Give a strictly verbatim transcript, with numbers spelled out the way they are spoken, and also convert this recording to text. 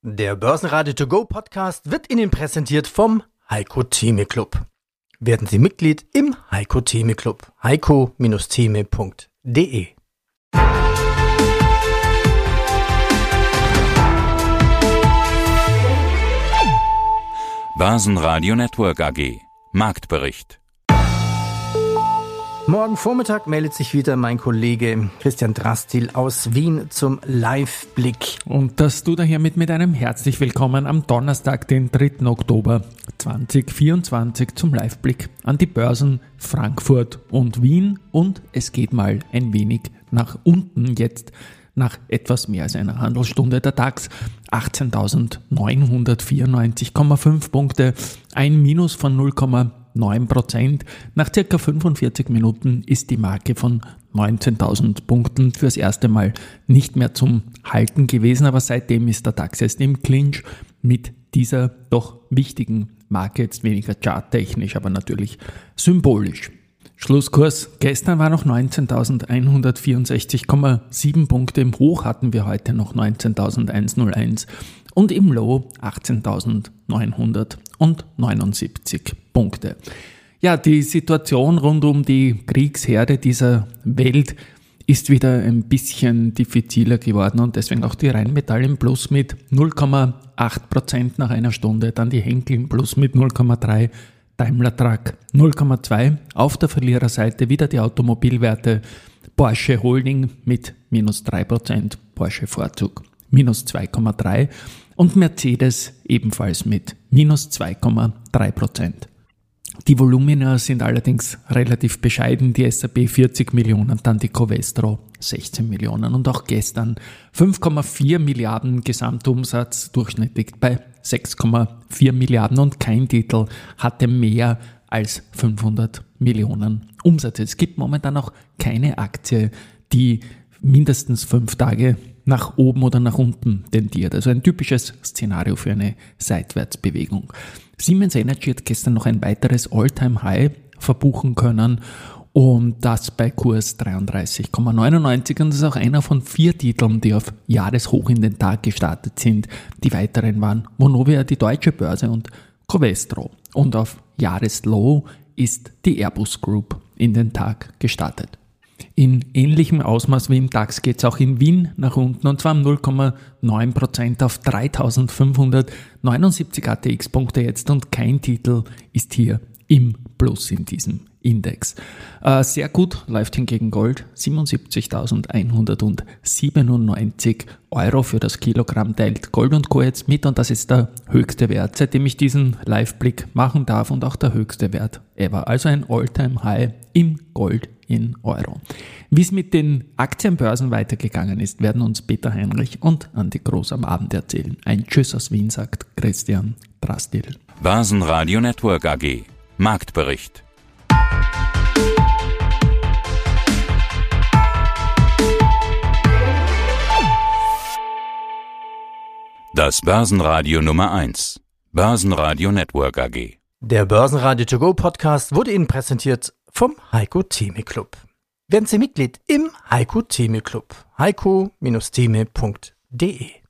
Der Börsenradio To Go Podcast wird Ihnen präsentiert vom Heiko Theme Club. Werden Sie Mitglied im Heiko Theme Club. heiko Theme punkt de. Börsenradio Network A G. Marktbericht. Morgen Vormittag meldet sich wieder mein Kollege Christian Drastil aus Wien zum Live-Blick. Und das tut er hiermit mit einem herzlich willkommen am Donnerstag, den dritten Oktober zweitausendvierundzwanzig zum Live-Blick an die Börsen Frankfurt und Wien. Und es geht mal ein wenig nach unten jetzt. Nach etwas mehr als einer Handelsstunde der DAX achtzehntausendneunhundertvierundneunzig Komma fünf Punkte, ein Minus von null Komma neun Prozent. Nach circa fünfundvierzig Minuten ist die Marke von neunzehntausend Punkten fürs erste Mal nicht mehr zum Halten gewesen, aber seitdem ist der DAX jetzt im Clinch mit dieser doch wichtigen Marke, jetzt weniger charttechnisch, aber natürlich symbolisch. Schlusskurs gestern war noch neunzehntausendeinhundertvierundsechzig Komma sieben Punkte, im Hoch hatten wir heute noch neunzehntausendeinhunderteins und im Low achtzehntausendneunhundertneunundsiebzig Punkte. Ja, die Situation rund um die Kriegsherde dieser Welt ist wieder ein bisschen diffiziler geworden und deswegen auch die Rheinmetall im Plus mit null Komma acht Prozent nach einer Stunde, dann die Henkel im Plus mit null Komma drei Prozent, Daimler Truck null Komma zwei, auf der Verliererseite wieder die Automobilwerte, Porsche Holding mit minus drei Prozent, Porsche Vorzug minus zwei Komma drei und Mercedes ebenfalls mit minus zwei Komma drei Prozent. Die Volumina sind allerdings relativ bescheiden, die S and P vierzig Millionen, dann die Covestro sechzehn Millionen und auch gestern fünf Komma vier Milliarden Gesamtumsatz, durchschnittlich bei sechs Komma vier Milliarden und kein Titel hatte mehr als fünfhundert Millionen Umsatz. Es gibt momentan auch keine Aktie, die mindestens fünf Tage nach oben oder nach unten tendiert. Also ein typisches Szenario für eine Seitwärtsbewegung. Siemens Energy hat gestern noch ein weiteres All-Time-High verbuchen können und das bei Kurs dreiunddreißig Komma neunundneunzig und das ist auch einer von vier Titeln, die auf Jahreshoch in den Tag gestartet sind. Die weiteren waren Vonovia, die Deutsche Börse und Covestro. Und auf Jahreslow ist die Airbus Group in den Tag gestartet. In ähnlichem Ausmaß wie im DAX geht es auch in Wien nach unten und zwar um null Komma neun Prozent auf dreitausendfünfhundertneunundsiebzig A T X-Punkte jetzt und kein Titel ist hier im Plus in diesem Index. Äh, sehr gut läuft hingegen Gold, siebenundsiebzigtausendeinhundertsiebenundneunzig Euro für das Kilogramm teilt Gold und Co. jetzt mit und das ist der höchste Wert, seitdem ich diesen Live-Blick machen darf und auch der höchste Wert ever. Also ein All-Time-High im Gold in Euro. Wie es mit den Aktienbörsen weitergegangen ist, werden uns Peter Heinrich und Andi Groß am Abend erzählen. Ein Tschüss aus Wien, sagt Christian Drastil. Börsenradio Network A G. Marktbericht. Das Börsenradio Nummer eins. Börsenradio Network A G. Der Börsenradio To Go Podcast wurde Ihnen präsentiert vom Heiko Theme Club. Werden Sie Mitglied im Heiko Theme Club. heiko Theme punkt de.